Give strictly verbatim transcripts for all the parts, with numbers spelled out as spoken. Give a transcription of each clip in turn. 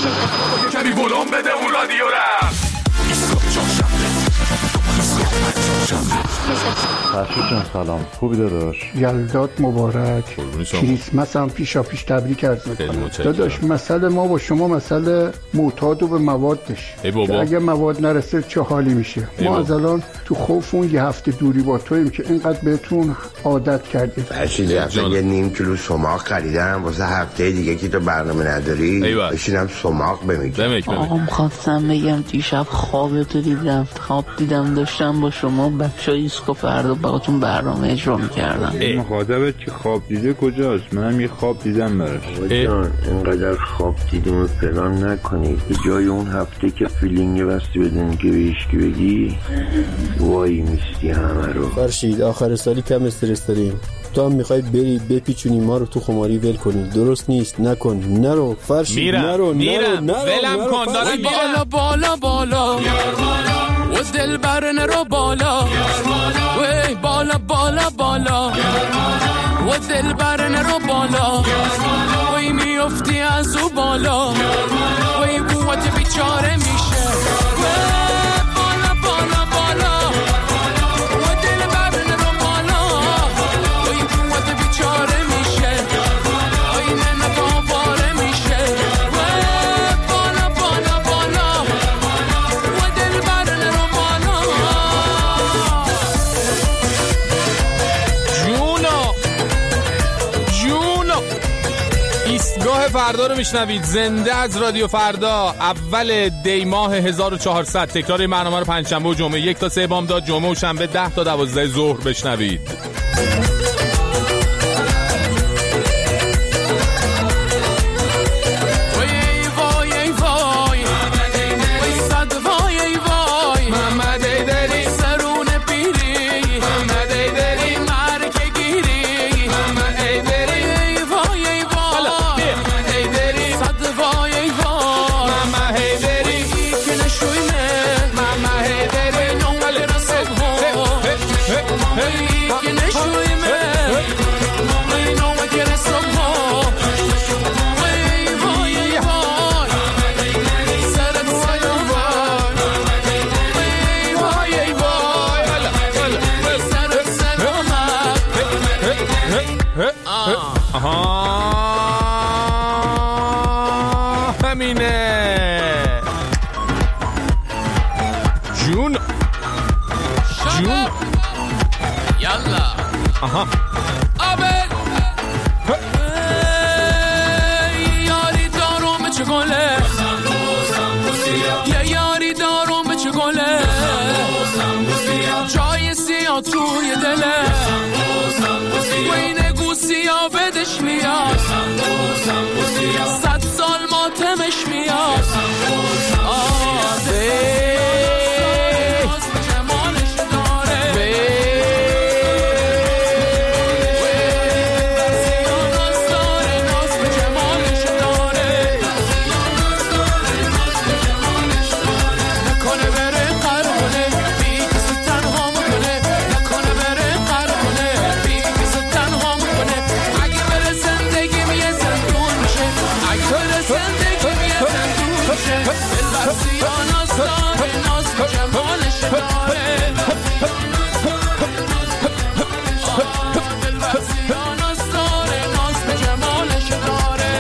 کمی ولوم بده اون رادیو رفت. فرشید جان سلام، خوبی داداش؟ یلداد مبارک، کریسمس هم پیشا پیش تبریک عرض می‌کنم داداش. مسئله ما با شما مسئله معتاد و به موادش، اگه مواد نرسه چه حالی میشه. ما از الان تو خوف اون یه هفته دوری با تویم که اینقدر بهتون عادت کردیم. فرشید رفتم یه نیم کیلو سماق خریدم واسه هفته دیگه که تو برنامه نداری بشینم سماق بمیگم. آقام خواستم بگم دیشب خوابتو دیدم، خواب دیدم داشتم با شما بچه های ایسکو فردا باهاتون برنامه اجرا میکردم. مخاطبت که خواب دیده کجاست؟ منم یه خواب دیدم براش. جان اینقدر خواب دیدیم و پلان نکنید به جای اون هفته که فیلینگ بستی بدن که بهشکی بگی وای میستی همه رو. فرشید آخر سالی کم استرس داریم، تو هم میخوای بری بپیچونی ما رو تو خماری ول کنی. درست نیست، نکن. نرو فرشید، میرم. نرو میرم. نرو ولم کن دارم میرم. بالا بالا بالا و دل بر نرو بالا وی بالا بالا بالا و دل بر نرو بالا وی میفتی از او بالا وی بوات بیچاره میشه بالا بالا بالا و دل بر نرو بالا وی بوات بیچاره میشه وی ننه باواره میشه بالا بالا بالا و دل بر نرو بالا. جونو جونو ایستگاه فردا رو میشنوید زنده از رادیو فردا، اول دی ماه هزار و چهارصد. تکرار برنامه رو پنجشنبه و جمعه یک تا سه بامداد، جمعه و شنبه ده تا دوازده ظهر بشنوید. آها همینه. جون جون یالا آها آبل یاری دارم چه گله یه یاری دارم چه گله جای سیاه توی دله و این گوسیا بدش میاد صد سال ماتمش میاد آده جمالش داره ناز داره ناز به جمالش داره نکنه بره قرونه بی کسی تنها میکنه نکنه بره قرونه بی کسی تنها میکنه اگه بره زندگی میه زندون میشه اگه بره زندگی میه زندون میشه بلبسی ها ناز داره ناز به جمالش داره بلبسی ها ناز داره ناز به جمالش داره.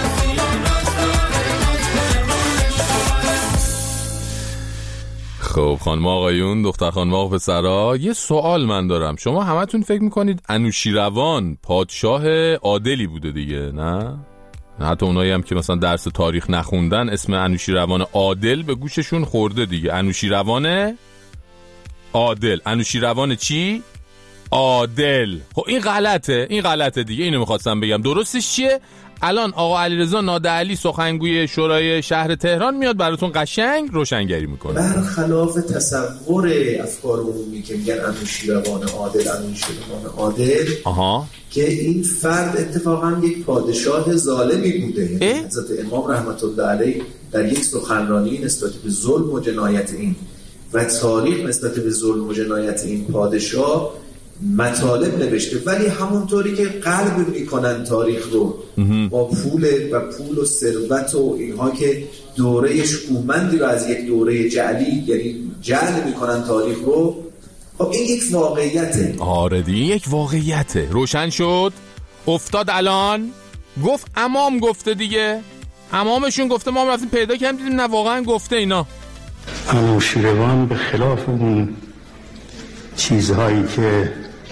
خب خانم آقایون، دختر خانم آقا پسرا، یه سوال من دارم. شما همتون فکر میکنید انوشیروان پادشاه عادلی بوده دیگه؟ نه؟ نه حتی اونایی هم که مثلا درس تاریخ نخوندن اسم انوشیروان عادل به گوششون خورده دیگه. انوشیروان عادل. انوشیروان چی؟ عادل. خب این غلطه، این غلطه دیگه. اینو میخواستم بگم. درستش چیه؟ الان آقا علیرضا نادعلی سخنگوی شورای شهر تهران میاد براتون قشنگ روشنگری میکنه. برخلاف تصور افکار عمومی که میگن انوشیروان عادل انوشیروان عادل آها که این فرد اتفاقا یک پادشاه ظالمی بوده. حضرت امام رحمت الله علیه در یک سخنرانی نسبت به ظلم و جنایت این و تاریخ نسبت به ظلم و جنایت این پادشاه مطالب نوشته، ولی همونطوری که قلب میکنن تاریخ رو با پول و پول و ثروت و اینها که دوره شکومندی رو از یک دوره جعلی، یعنی جعل میکنن تاریخ رو. خب این یک واقعیته. آره دیگه یک واقعیته. روشن شد، افتاد الان. گفت امام گفته دیگه، امامشون گفته، ما هم رفتیم پیدا کردیم دیدیم نه واقعا گفته اینا. انوشیروان به خلاف اون چیزهایی که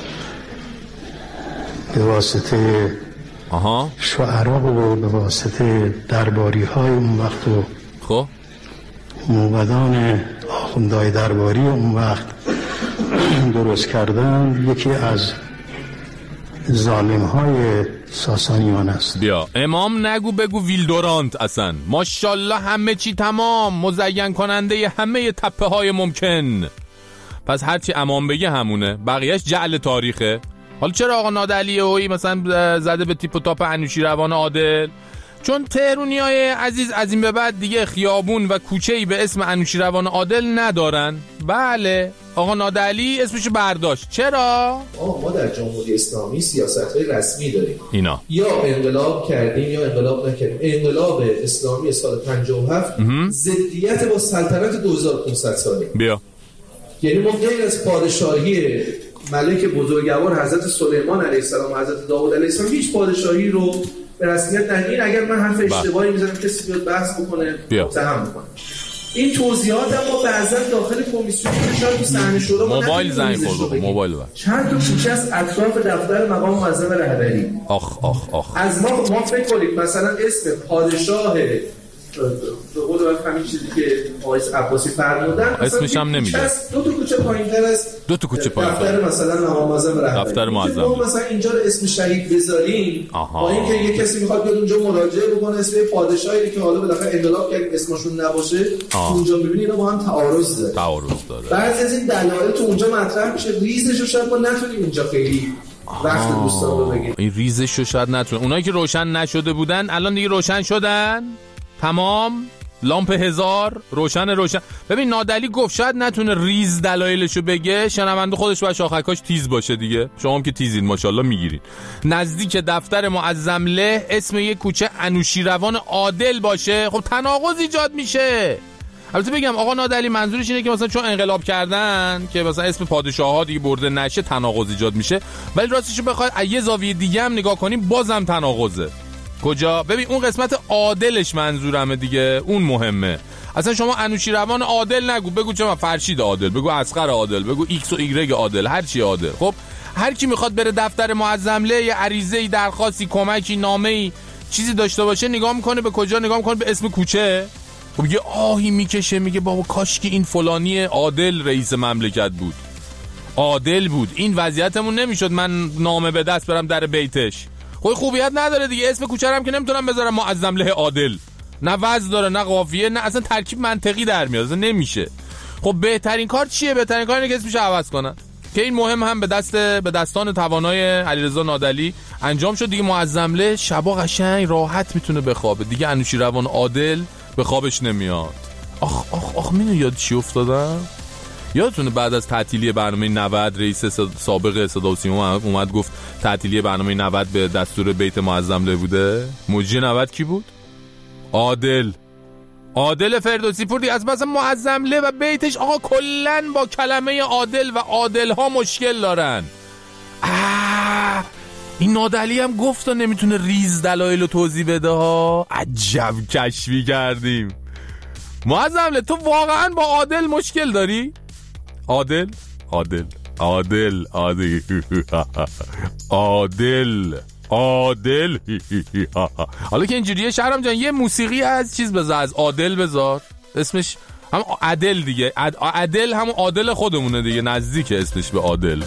به واسطه آها شعرا و به واسطه درباری های اون وقت و خب موبدان آخوندهای درباری اون وقت درست کردن، یکی از ظالم های ساسانیان است. بیا امام نگو بگو ویلدورانت، اصلا ماشاءالله همه چی تمام، مزین کننده همه تپه های ممکن. پس هرچی امام بگه همونه، بقیهش جعل تاریخه. حالا چرا آقا نادعلی هویی مثلا زده به تیپ و تاپ انوشیروان عادل؟ چون تهرونیای عزیز از این به بعد دیگه خیابون و کوچه‌ای به اسم انوشیروان عادل ندارن. بله آقا نادعلی اسمشو برداشت. چرا؟ آقا ما در جمهوری اسلامی سیاست‌های رسمی داریم. اینا یا انقلاب کردیم یا انقلاب نکردیم. انقلاب اسلامی سال پنجاه و هفت ضدیت با سلطنت دو هزار و پانصد ساله. بیا یعنی ما غیر از پادشاهی ملک بزرگوار حضرت سلیمان علیه السلام و حضرت داوود علیه السلام هیچ پادشاهی رو به رسمیت ندید. اگر من حرف اشتباهی میزنم کسی بیاد بحث بکنه متهم بکنه. این توضیحات اما بعضا داخل کمیسیون شاید تو صحنه شورا موبایل زنگ خورد. موبایل بود. چند تا کوچه از اطراف دفتر مقام معظم رهبری. آخ آخ آخ. از ما ما فکر کنید مثلا اسم پادشاه به قول همین چیزی که آقای عباسی فرمودن اسمش هم نمیگه. دو تا کوچه پایین‌تر است. دو تا کوچه پایین‌تر. دفتر مثلا مقام معظم رهبری. دفتر معظم. ما مثلا اینجا رو اسم شهید بذاریم. با اینکه یک کسی میخواد بیاد اونجا مراجعه بکنه اسم پادشاهی که حالا بالاخره انقلاب کرد اسمشون نباشه، اونجا می‌بینی اینا با هم تعارض داره. تعارض داره. بعضی از این دلایل تو اونجا مطرح میشه، ریزش رو شاید ما نتونیم اینجا خیلی وقت دوستان رو بگیم. این ریزش رو شاید نتونه. اونایی که روشن نشده بودن الان دیگه روشن شدن. تمام لامپ هزار روشن روشن. ببین نادعلی گفت شاید نتونه ریز دلایلشو بگه، شنونده خودش باید شاخکاش تیز باشه دیگه. شما هم که تیزین ماشاءالله میگیرین. نزدیک دفتر معظمله اسم یک کوچه انوشیروان عادل باشه، خب تناقض ایجاد میشه. البته بگم آقا نادعلی منظورش اینه که مثلا چون انقلاب کردن که مثلا اسم پادشاه‌ها دیگه برده نشه تناقض ایجاد میشه، ولی راستشو بخواد از یه زاویه دیگه هم نگاه کنیم بازم تناقضه. کجا؟ ببین اون قسمت عادلش منظورمه دیگه، اون مهمه. اصلا شما انوشیروان عادل نگو، بگو چه فرشید عادل، بگو اصغر عادل، بگو ایکس و ایگرگ عادل، هر چی عادل. خب هر کی میخواد بره دفتر معظمله یه عریضه‌ای، درخواستی، کمکی، نامه‌ای، چیزی داشته باشه نگاه میکنه به کجا؟ نگاه میکنه به اسم کوچه. خب یه آهی میکشه، میگه بابا کاش که این فلانی عادل رئیس مملکت بود، عادل بود، این وضعیتمون نمیشد من نامه به دست برم در بیتش. خب خوبیت نداره دیگه، اسم کوچه هم که نمیتونم بذارم معظمله عادل، نه وزن داره نه قافیه نه اصلا ترکیب منطقی در میاد، اصلا نمیشه. خب بهترین کار چیه؟ بهترین کار اینه که اسمش عوض کنن، که این مهم هم به دست به دستان توانای علیرضا نادعلی انجام شد دیگه. معظمله شبا قشنگ راحت میتونه بخوابه دیگه، انوشیروان عادل به خوابش نمیاد. آخ آخ آخ مینو یاد چی افتادم؟ یادتونه بعد از تعطیلی برنامه نود رئیس سابق صدا و سیما اومد گفت تعطیلی برنامه نود به دستور بیت معظمله بوده؟ موجی نود کی بود؟ عادل عادل فردوسی پور دیگه. از مثلا معظمله و بیتش آقا کلن با کلمه عادل و عادل ها مشکل دارن. آه این نادعلی هم گفت و نمیتونه ریز دلایل رو توضیح بده ها. عجب کشفی کردیم. معظمله تو واقعا با عادل مشکل داری؟ عادل عادل عادل عادل عادل عادل. حالا که اینجوریه شهرام جان یه موسیقی از چیز بذار، از عادل بذار، اسمش هم عادل دیگه، عادل همون عادل خودمونه دیگه، نزدیک اسمش به عادل.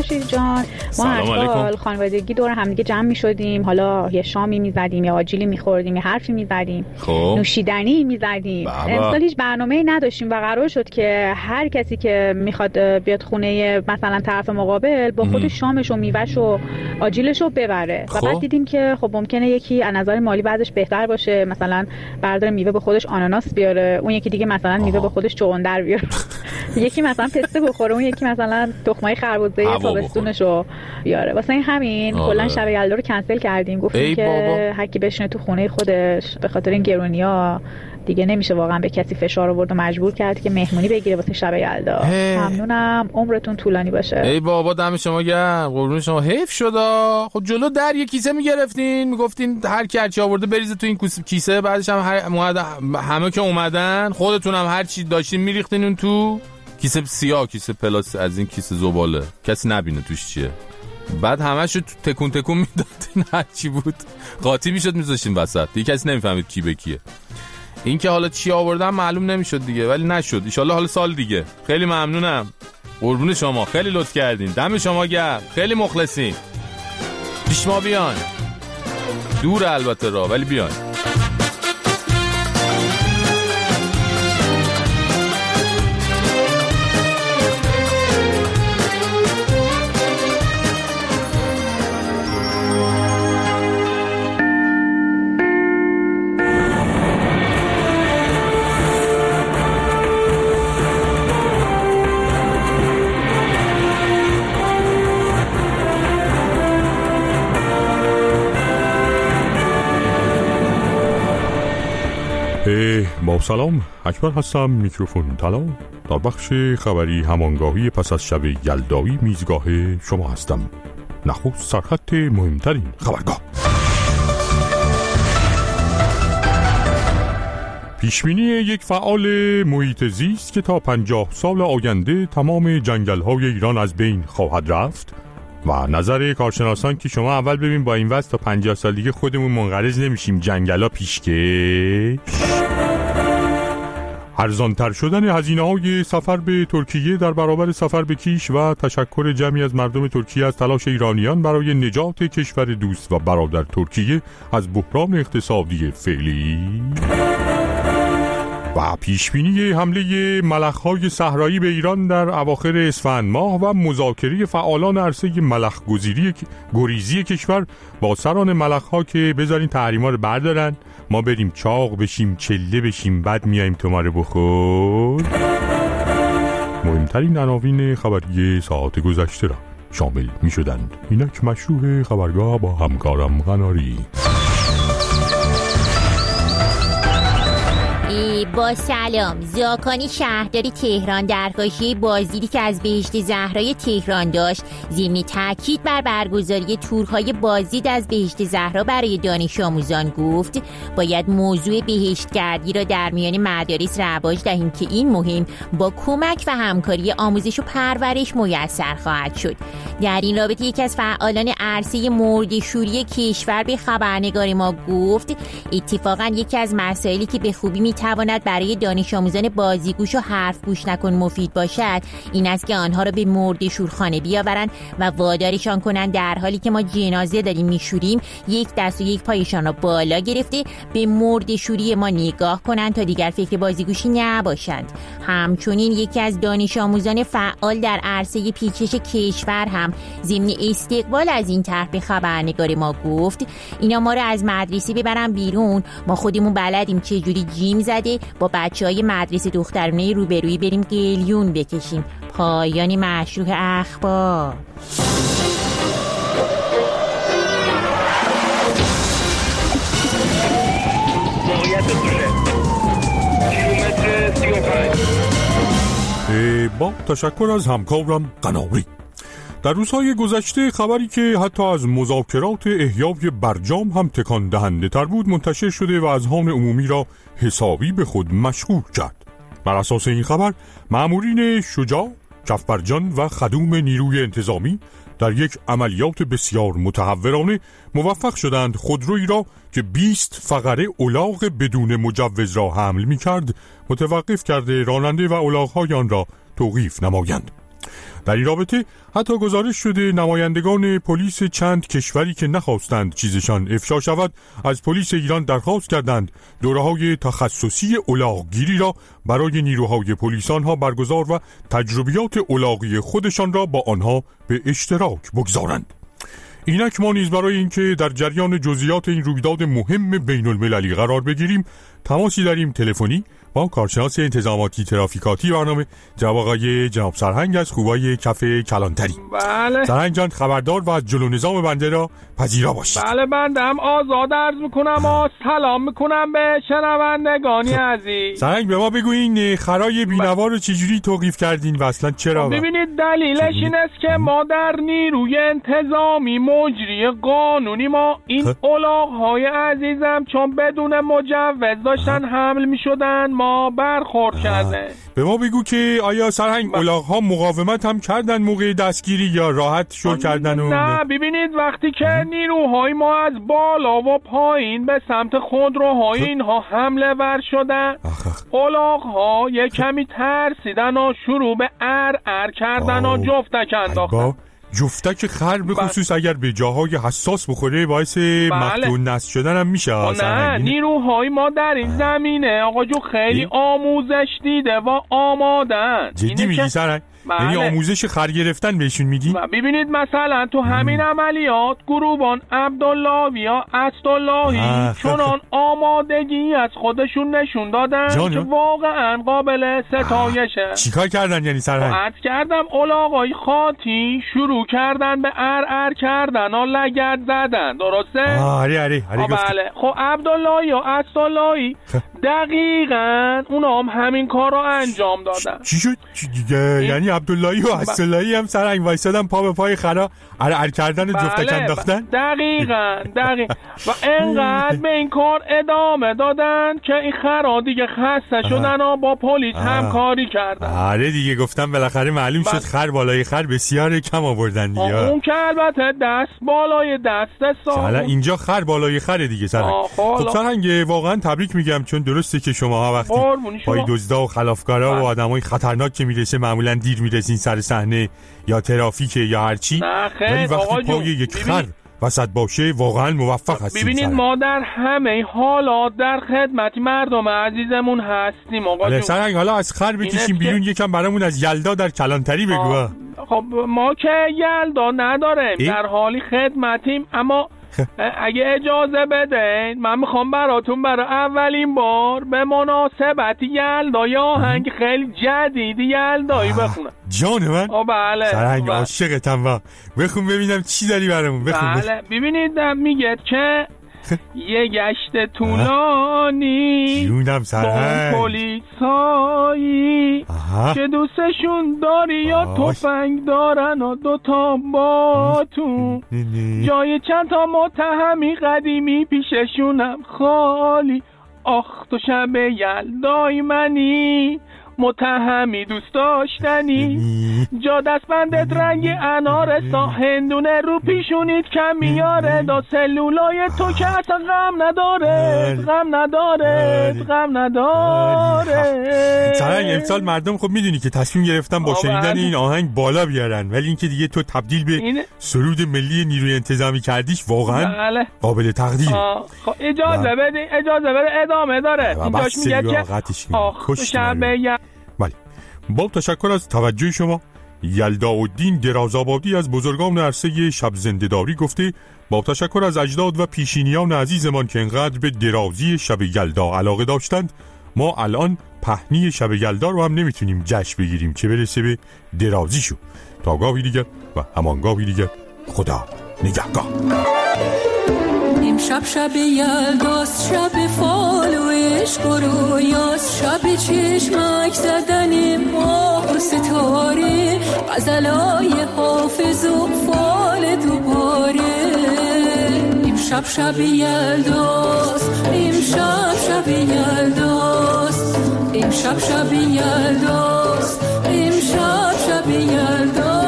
خورشید جان. ما هر سال خانوادگی دور هم دیگه جمع می‌شدیم، حالا یه شامی می‌زدیم یا آجیلی می‌خوردیم یا حرفی می‌زدیم، نوشیدنی می‌زدیم. امسال هیچ برنامه‌ای نداشتیم و قرار شد که هر کسی که می‌خواد بیاد خونه مثلا طرف مقابل با خودش شامش و میوه‌ش و آجیلش رو ببره. و بعد دیدیم که خب ممکنه یکی از نظر مالی بعدش بهتر باشه، مثلا بردار میوه با خودش آناناس بیاره، اون یکی دیگه مثلا میوه با خودش چغندر بیاره. یکی مثلا پسته بخوره، اون یکی مثلا تخمای خربزه تابستونشو بیاره. واسه این همین کلا شب یلدا رو کنسل کردیم، گفتیم که هر کی بشینه تو خونه خودش، به خاطر این گرونیا دیگه نمیشه واقعا به کسی فشار آورد و مجبور کرد که مهمونی بگیره واسه شب یلدا. ممنونم، عمرتون طولانی باشه. ای بابا دم شما گرم، قربون شما. حیف شدا، خب جلو در یه کیسه میگرفتین، میگفتین هر کی هر چی آورده بریزه تو این کیسه، بعدش هم هر همه که اومدن خودتون هم هر چی داشتین میریختین اون تو کیسه سیاه، کیسه پلاستیک، از این کیسه زباله کسی نبینه توش چیه. بعد همه‌شو تکون تکون میدادین، هر چی بود قاطی میشد میذاشتین وسط، دیگه کسی نمیفهمید کی به کیه. این که حالا چی آوردن معلوم نمیشد دیگه، ولی نشد. ان شاءالله حالا سال دیگه. خیلی ممنونم، قربون شما، خیلی لطف کردین، دم شما گرم، خیلی مخلصین. پیش ما بیان، دور البته راه، ولی بیان. با سلام، اکبر هستم، میکروفون طلا. در بخش خبری همانگاهی پس از شب یلدایی میزگاه شما هستم. نخست سرخط مهمترین خبرگاه. پیشبینی یک فعال محیط زیست که تا پنجاه سال آینده تمام جنگل‌های ایران از بین خواهد رفت و نظر کارشناسان که شما اول ببین با این وضع تا پنجاه سال دیگه خودمون منقرض نمیشیم، جنگلا پیشکش. ارزان‌تر شدن هزینه‌های سفر به ترکیه در برابر سفر به کیش و تشکر جمعی از مردم ترکیه از تلاش ایرانیان برای نجات کشور دوست و برادر ترکیه از بحران اقتصادی فعلی. و پیشبینی حمله ملخ‌های صحرایی به ایران در اواخر اسفند ماه و مذاکره فعالان عرصه ملخ گزیری گریزی کشور با سران ملخ‌ها که بذارین تحریما رو بردارن، ما بریم چاق بشیم، چله بشیم، بعد میایم تو ما رو بخور. مهمترین عناوین خبری ساعت گذشته را شامل می شدند. اینک مشروع خبرگاه با همکارم قناری. با سلام، زاکانی شهرداری تهران در حاشیه بازدیدی که از بهشت زهرای تهران داشت ضمن تاکید بر برگزاری تورهای بازدید از بهشت زهرا برای دانش آموزان گفت باید موضوع بهشتگردی را در میان مدارس رواج دهیم که این مهم با کمک و همکاری آموزش و پرورش میسر خواهد شد. در این رابطه یکی از فعالان عرصه مرده‌شوری کشور به خبرنگار ما گفت اتفاقا یکی از مسائلی که به خوبی میتواند برای دانش آموزان بازیگوش و حرف گوش نکن مفید باشد این است که آنها را به مرده شورخانه بیاورند و وادارشان کنند در حالی که ما جنازه داریم میشوریم یک دست و یک پایشان را بالا گرفته به مرده شوری ما نگاه کنند تا دیگر فکر بازیگوشی نباشند. همچنین یکی از دانش آموزان فعال در عرصه پیچش کشور هم ضمن استقبال از این طرح به خبرنگار ما گفت اینا ما را از مدرسه ببرن بیرون، ما خودمون بلدیم چه جوری جیم زده با بچهای مدرسه دخترانه روبرویی بریم قلیون بکشیم. پایان مشروع اخبار. با تشکر از همکارم قناری. در روزهای گذشته خبری که حتی از مذاکرات احیای برجام هم تکان دهنده تر بود منتشر شده و اذهان عمومی را حسابی به خود مشغول کرد. بر اساس این خبر مأمورین شجاع، کفبرجان و خدوم نیروی انتظامی در یک عملیات بسیار متهورانه موفق شدند خودرویی را که بیست فقره الاغ بدون مجوز را حمل می کرد متوقف کرده راننده و الاغ‌های آن را توقیف نمایند. در این رابطه حتی گزارش شده نمایندگان پلیس چند کشوری که نخواستند چیزشان افشا شود از پلیس ایران درخواست کردند دوره‌های تخصصی الاغ‌گیری را برای نیروهای پلیس آنها برگزار و تجربیات الاغی خودشان را با آنها به اشتراک بگذارند. اینک ما نیز برای اینکه در جریان جزئیات این رویداد مهم بین المللی قرار بگیریم تماسی داریم تلفنی با کارشناس انتظاماتی ترافیکاتی برنامه جناب آقای جناب سرهنگ از خوبای کف کلانتری. بله سرهنگ جان خبردار و از جلو نظام بنده را پذیرا باشید. بله بنده هم آزاد عرض میکنم و سلام میکنم به شنوندگانی عزیز. سرهنگ به ما بگوین خرای بینوا رو چجوری توقیف کردین و اصلا چرا؟ ببینید دلیلش این است که ما در نیروی انتظامی مجری قانونی ما این الاغ‌های عزیزم چون بدون مجوز داشتن حمل میشدن ما برخورد کرده. به ما بگو که آیا سرهنگ الاغ‌ها مقاومت هم کردن موقع دستگیری یا راحت شل کردن؟ و نه ببینید وقتی که نیروهای ما از بالا و پایین به سمت خودروهای اینها حمله ور شدن الاغ‌ها یک کمی ترسیدن و شروع به ار ار کردن و جفتک انداختن. جفتک خر به خصوص اگر به جاهای حساس بخوره باعث بله. مفتون نصب شدن هم میشه. نه نیروهای ما در این زمینه آقا جو خیلی ای؟ آموزش دیده و آمادن. جدی میگی سرهنگ؟ یعنی بله. آموزش خر گرفتن بهشون میگی؟ ببینید مثلا تو همین عملیات گروبان عبدالله یا اسداللهی چنان آمادگی از خودشون نشون دادن که واقعا قابل ستایشه. چیکار کردن یعنی سرهنگ؟ عرض کردم الاغای خاطی شروع کردن به ار ار کردن و لگد زدن. درسته؟ آره آره آره بله. خب عبدالله یا اسداللهی دقیقاً اونا هم همین کار رو انجام دادن. چی شد؟ چی دیگه؟ یعنی عبداللهی و اسداللهی هم سرهنگ وایسادن پا به پای خرا ار ار کردن و بله جفتک انداختن؟ دقیقاً دقیقاً و انقدر به این کار ادامه دادن که این خرا دیگه خسته شدن و با پلیس همکاری کردن. آره دیگه گفتم بالاخره معلوم شد خر بالای خر بسیار کم آوردن دیگه. اون که البته دست بالای دست سا. حالا اینجا خر بالای خره دیگه سرهنگ. خب سرهنگ واقعا تبریک میگم چون درسته که شماها وقتی پای دزدا و خلافکارا و آدمای خطرناک که میرسه معمولا دیر میرسین سر صحنه یا ترافیک یا هر چی، ولی وقتی پای یک خر وسط باشه واقعا موفق هستیم. ببینید ما در همه حالات در خدمت مردم عزیزمون هستیم آقا جون. سرهنگ حالا از خر بکشیم بیرون که... یکم برامون از یلدا در کلانتری بگو. خب ما که یلدا نداریم ای؟ در حالی خدمتیم اما اگه اجازه بدین من میخوام براتون برای اولین بار به مناسبت یلدا یا آهنگ خیلی جدیدی یلدایی بخونم. جان من؟ آه بله سرهنگ عاشقتم و بخون ببینم چی داری برامون. بخون بله ببینید میگه که یه گشت طولانی جونم سرهنگ با پلیسایی که دوستشون داری یا تفنگ دارن و دوتا باتون جای چند تا متهمی قدیمی پیششونم خالی. آخ تو شب یلدای منی متهمی دوست داشتنی جا دستبندت رنگ انار سا هندونه رو پیشونیت کم میاره دا سلولای تو که اصلا غم نداره غم نداره غم نداره. سرهنگ امسال مردم خب میدونی که تصمیم گرفتن با شنیدن این آهنگ بالا بیارن ولی اینکه دیگه تو تبدیل به این... سرود ملی نیروی انتظامی کردیش واقعا بله. قابل تقدیر. خب اجازه بدین اجازه بده ادامه داره اینجاش میگه که آخ شب بله. با تشکر از توجه شما. یلداالدین درازآبادی از بزرگان عرصه شب زنده‌داری گفته با تشکر از اجداد و پیشینیان عزیزمان که انقدر به درازی شب یلدا علاقه داشتند ما الان پهنی شب یلدا رو هم نمیتونیم جشن بگیریم که برسه به درازیشو. تا گاهی دیگر و همان گاهی دیگر خدا نگهدار. امشب شب یلداست شب فال و عشق و رویاست شب چشمک زدن ماه و ستاره غزلای حافظ و فال دوباره. امشب شب یلداست امشب شب یلداست امشب شب یلداست امشب شب یلداست.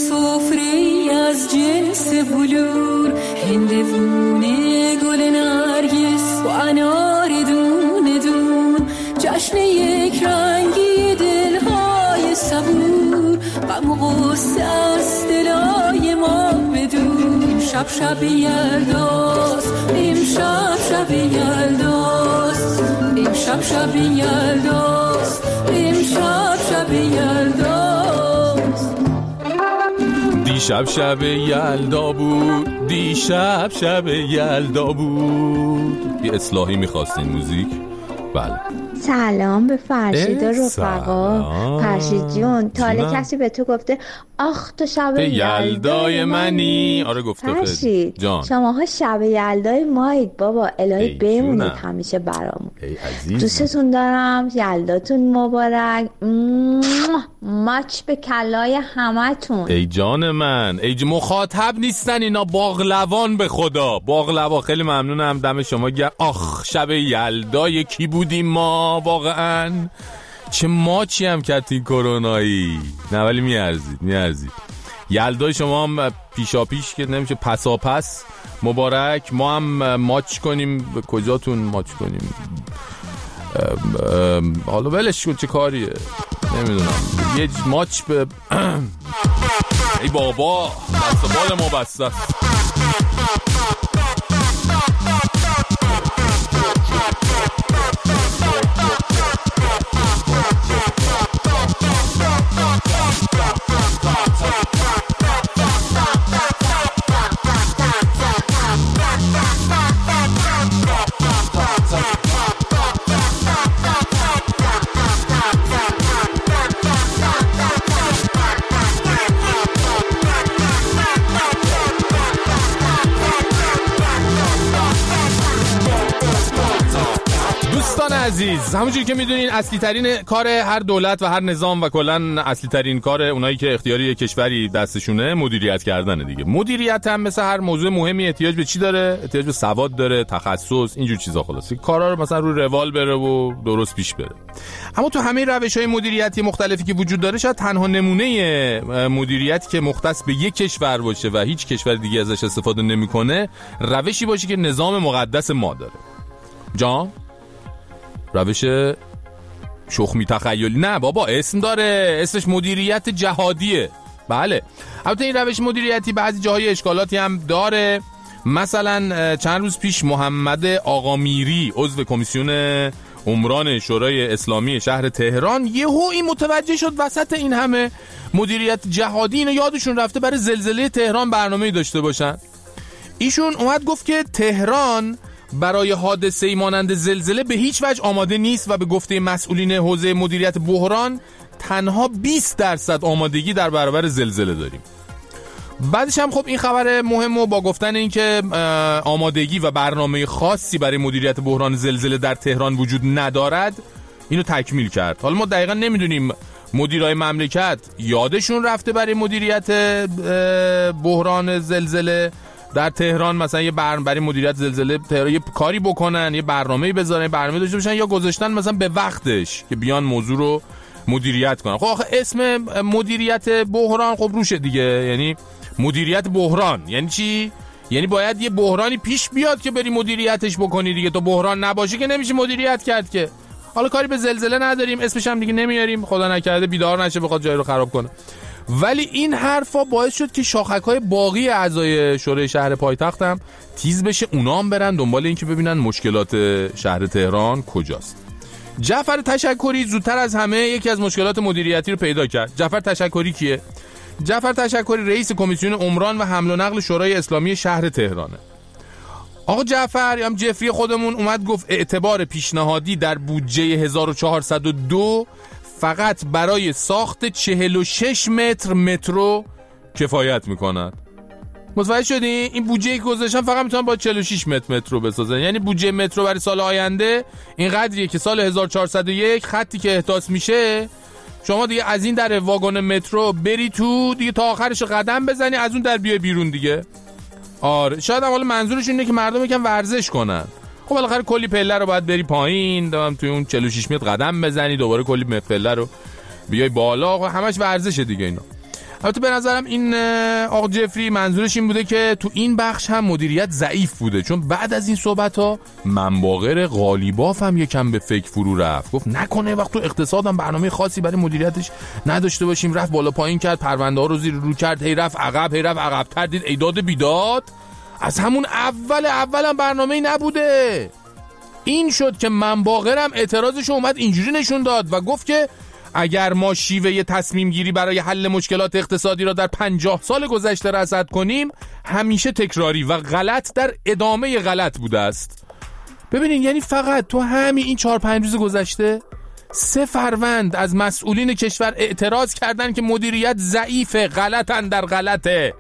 سفره از جنس بلور، هندوونه گل نرگس و انار دونه دون، جشن یک رنگی دلهای صبور، غم و غصه از دلای ما بدون. شب شب یلداست امشب شب یلداست، امشب شب یلداست، امشب شب یلداست. دیشب شب یلدا بود، دیشب شب یلدا بود. یه اصلاحی میخواستین موزیک؟ بله. سلام به فرشید و رفقا. فرشید جون، تا حالا کسی به تو گفته آخ تو شب یلدای منی؟ آره گفته فرشید جان. شماها شب یلدای مایید بابا، الهی بمونید همیشه برامون. ای عزیز، دوستتون دارم، یلداتون مبارک. ماچ به کلای همتون. ای جان من، ای ج... مخاطب نیستن اینا، باقلوان به خدا، باقلوا. خیلی ممنونم، دم شما گرم. آخ شب یلدای کی بودیم ما واقعا، چه ماچی هم کرد این کرونایی. نه ولی میارزید میارزید. یلدای شما هم پیشا پیش که نمیشه پسا پس مبارک. ما هم ماچ کنیم، کجاتون ماچ کنیم؟ حالا ولش کن، چه کاریه نمیدونم، یه ماچ به ای بابا دست بال ما بسته. عزیز، همونجوری که میدونین اصلی ترین کار هر دولت و هر نظام و کلن اصلی ترین کار اونایی که اختیاری کشوری دستشونه مدیریت کردنه دیگه. مدیریت هم مثل هر موضوع مهمی احتیاج به چی داره؟ احتیاج به سواد داره، تخصص، اینجور چیزا. خلاصه کارا رو مثلا رو روال بره و درست پیش بره. اما تو همه روش‌های مدیریتی مختلفی که وجود داره، شاید تنها نمونه مدیریتی که مختص به یک کشور باشه و هیچ کشور دیگه ازش استفاده نمی‌کنه، روشی باشه که نظام مقدس ما داره. جان روش شخمی تخیلی؟ نه بابا، اسم داره، اسمش مدیریت جهادیه. بله، البته این روش مدیریتی بعضی جاهای اشکالاتی هم داره. مثلا چند روز پیش محمد آقامیری عضو کمیسیون عمران شورای اسلامی شهر تهران یهو این متوجه شد وسط این همه مدیریت جهادی اینو یادشون رفته برای زلزله تهران برنامه‌ای داشته باشن. ایشون اومد گفت که تهران برای حادثه‌ای مانند زلزله به هیچ وجه آماده نیست و به گفته مسئولین حوزه مدیریت بحران تنها بیست درصد آمادگی در برابر زلزله داریم. بعدش هم خب این خبر مهم و با گفتن این که آمادگی و برنامه خاصی برای مدیریت بحران زلزله در تهران وجود ندارد، اینو تکمیل کرد. حالا ما دقیقا نمیدونیم مدیرای مملکت یادشون رفته برای مدیریت بحران زلزله در تهران مثلا یه برنامه برای مدیریت زلزله تهران یه کاری بکنن، یه برنامه‌ای بذارن، برنامه داشته باشن، یا گذاشتن مثلا به وقتش که بیان موضوع رو مدیریت کنن. خب آخه اسم مدیریت بحران خب روشه دیگه، یعنی مدیریت بحران یعنی چی؟ یعنی باید یه بحرانی پیش بیاد که بری مدیریتش بکنی دیگه. تو بحران نباشه که نمیشه مدیریت کرد که. حالا کاری به زلزله نداریم، اسمش هم دیگه نمیاریم، خدا نکرده بیدار نشه بخواد جای رو خراب کنه. ولی این حرفا باعث شد که شاخک‌های باقی اعضای شورای شهر پایتخت هم تیز بشه، اونا هم برن دنبال این که ببینن مشکلات شهر تهران کجاست. جعفر تشکری زودتر از همه یکی از مشکلات مدیریتی رو پیدا کرد. جعفر تشکری کیه؟ جعفر تشکری رئیس کمیسیون عمران و حمل و نقل شورای اسلامی شهر تهرانه. آقا جعفر هم جفری خودمون اومد گفت اعتبار پیشنهادی در بودجه هزار و چهارصد و دو فقط برای ساخت چهل و شش متر مترو کفایت میکند. متوجه شدی؟ این بودجه که گذاشتن فقط میتونن با چهل و شش متر مترو بسازن. یعنی بودجه مترو برای سال آینده این قدریه که سال هزار و چهارصد و یک خطی که احداث میشه شما دیگه از این در واگن مترو بری تو دیگه تا آخرش قدم بزنی، از اون در بیای بیرون دیگه. آره شاید هم حالا منظورشون اینه که مردم یکم ورزش کنن. خب بالاخره کلی پله رو باید بری پایین، دوام توی اون چهل و شش متر قدم بزنی، دوباره کلی پله رو بیای بالا، همش ورزشه دیگه اینا. البته به نظرم این آقا جفری منظورش این بوده که تو این بخش هم مدیریت ضعیف بوده، چون بعد از این صحبت‌ها منباغر قالیباف هم یکم به فکر فرو رفت. گفت نکنه وقت تو اقتصادم برنامه خاصی برای مدیریتش نداشته باشیم. رفت بالا پایین کرد، پرونده ها رو زیر رو کرد، هی رفت عقب هی رفت عقب‌تر، دید ایداد بیداد از همون اول اولم برنامه‌ای نبوده. این شد که منباغرم اعتراضش اومد اینجوری نشون داد و گفت که اگر ما شیوه تصمیم گیری برای حل مشکلات اقتصادی را در پنجاه سال گذشته رصد کنیم همیشه تکراری و غلط در ادامه غلط بوده است. ببینین یعنی فقط تو همین این چهار پنج روز گذشته سه فروند از مسئولین کشور اعتراض کردن که مدیریت ضعیفه، غلطن در غلطه.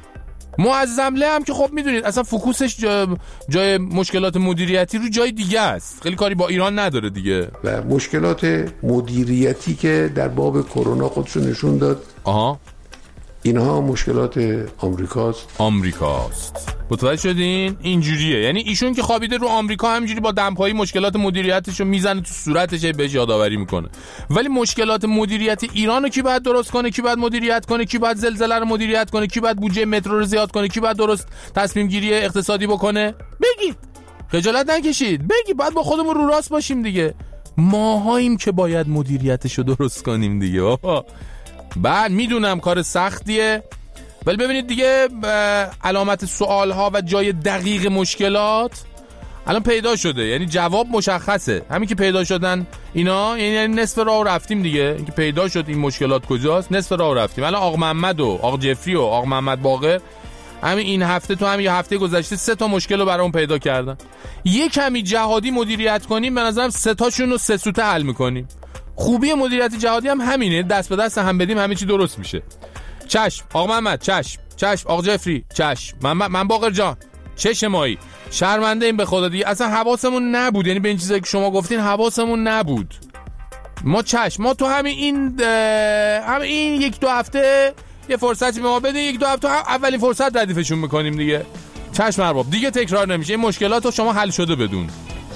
معظمله هم که خب میدونید اصلا فوکوسش جا جای مشکلات مدیریتی رو جای دیگه است، خیلی کاری با ایران نداره دیگه. و مشکلات مدیریتی که در باب کرونا خودشو نشون داد، آها اینها مشکلات آمریکاست. آمریکاست متوجه شدین؟ اینجوریه، یعنی ایشون که خوابیده رو آمریکا همینجوری با دمپایی مشکلات مدیریتشو میزنه تو صورتش، بهش یادآوری میکنه. ولی مشکلات مدیریتی ایرانو کی باید درست کنه، کی باید مدیریت کنه، کی باید زلزله رو مدیریت کنه، کی باید بودجه مترو رو زیاد کنه، کی باید درست تصمیم گیری اقتصادی بکنه؟ بگید، خجالت نکشید، بگید. باید با خودمون رو راست باشیم دیگه. ماهاییم که باید مدیریتشو درست کنیم دیگه. بابا بعد میدونم کار سختیه، ولی ببینید دیگه علامت سوال ها و جای دقیق مشکلات الان پیدا شده، یعنی جواب مشخصه. همین که پیدا شدن اینا یعنی نصف راه رفتیم دیگه. اینکه پیدا شد این مشکلات کجاست، نصف راه رفتیم. الان آقا محمد و آقا جفری و آقا محمد باقر همین این هفته تو همین هفته گذشته سه تا مشکل رو برامون پیدا کردن. یک کمی جهادی مدیریت کنیم به نظرم سه تاشون رو سه سوته حل میکنیم. خوبی مدیریت جهادی هم همینه، دست به دست هم بدیم همه چی درست میشه. چشم آقا محمد، چشم چشم آقا جفری، چشم من من باقر جان، چه مایی شرمنده این به خدا دیگه. اصلا حواسمون نبود، یعنی به این چیزایی که شما گفتین حواسمون نبود. ما چشم ما تو همین این همین این یک دو هفته یه فرصتی به ما بدین، یک دو هفته اولین فرصت ردیفشون میکنیم دیگه. چشم ارباب، دیگه تکرار نمیشه. این مشکلات رو شما حل شده بدون.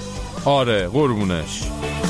آره قربونش.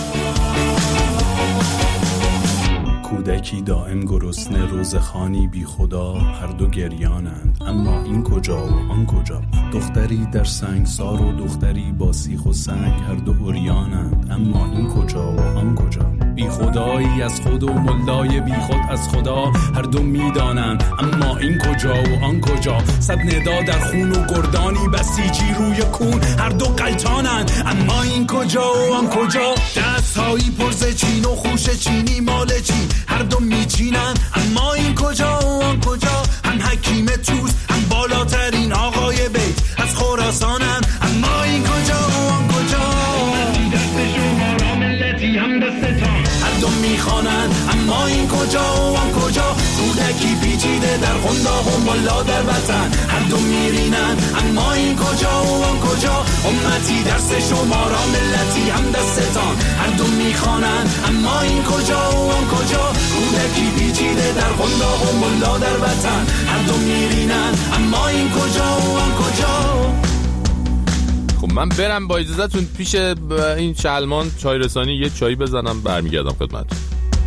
کودکی دائم گرسنه، روزخوانی بی خدا، هر دو گریانند اما این کجا و آن کجا. دختری در سنگسار و دختری با سیخ و سنگ، هر دو عریانند اما این کجا و آن کجا. بی خدایی از خود و ملای بی خود از خدا، هر دو میدانند اما این کجا و آن کجا. صد ندا در خون و گردانی بسیجی روی کون، هر دو قلتانند اما این کجا و آن کجا. دستهایی پرز چین و خوش چینی مال چین، هر دو میچینن اما این کجا و آن کجا. هم حکیم توس هم بالاترین آقای بیت از خراسانن اما این کجا و آن کجا. دستشون مارا ملتی هم دستتان، هر دو میخوانن اما این کجا و آن کجا. کودکی پیچیده در قنداق و ملا در وطن، هر دو میرینن اما این کجا و آن کجا. امتی درس شما را ملتی هم دستتان، هر دو میخوانن اما این کجا و آن کجا. کودکی پیچیده در قنداق و ملا در وطن، هر دو میرینن اما این کجا و آن کجا. خب من برم با اجازهتون پیش این شلمان چای رسانی یه چایی بزنم، برمیگردم خدمتتون.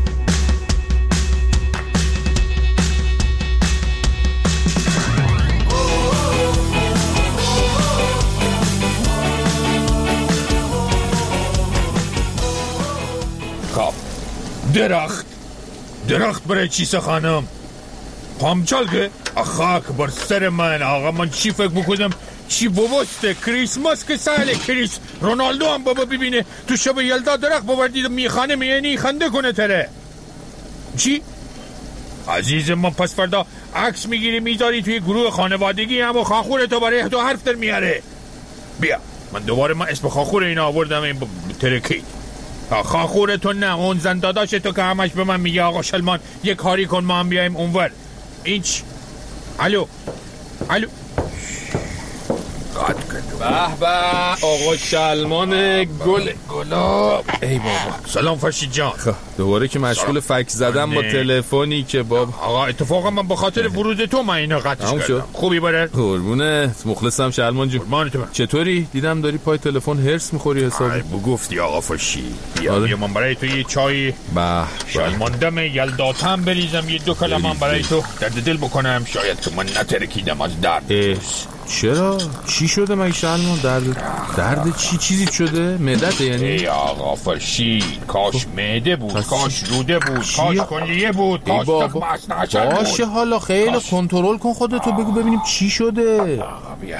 خب درخت درخت برای چیست خانم؟ قامچالگه خاک بر سر من. آقا من چی فکر بکنم چی بوسته کریسمس که ساله کریس رونالدو هم بابا ببینه تو شب یلدا درخت ببردید میخانه میانی خنده کنه تره. چی؟ عزیز من پس فردا عکس میگیری میذاری توی گروه خانوادگی هم و خاخور تو برای تو حرف در میاره. بیا من دوباره من اسم خاخور اینا آوردم این ترکی. خاخور تو نه، اون زن داداش تو که همش به من میگه آقا شلمان یک کاری کن ما هم بیایم اونور. این چی؟ الو الو قد کنم. به به آقا شلمان گل گلاب. ای بابا سلام فرشید جان. دوباره که مشغول فک زدم با تلفنی که بابا. آقا اتفاقا من به خاطر ورود تو من اینو قطعش کردم. خوبی بره؟ قربونت مخلصم شلمان جون. چطوری؟ دیدم داری پای تلفن هرس میخوری حسابی. ای بو گفتی آقا فرشید. بیا بیا من برای تو یه چای به شلمان دم یلداتم بریزم، یه دو کلمه برای تو درد دل بکنم، شاید که من نترکیدم از درد. چرا؟ چی شده مگه شلمان؟ درد درد چی چیزی شده؟ معدت یعنی؟ ای آقا فرشید کاش معده بود، کاش روده بود، کاش کلیه بود، کاش تخم اصلا بود. باشه حالا خیلی کنترل کن خودتو، بگو ببینیم چی شده. آقا بیا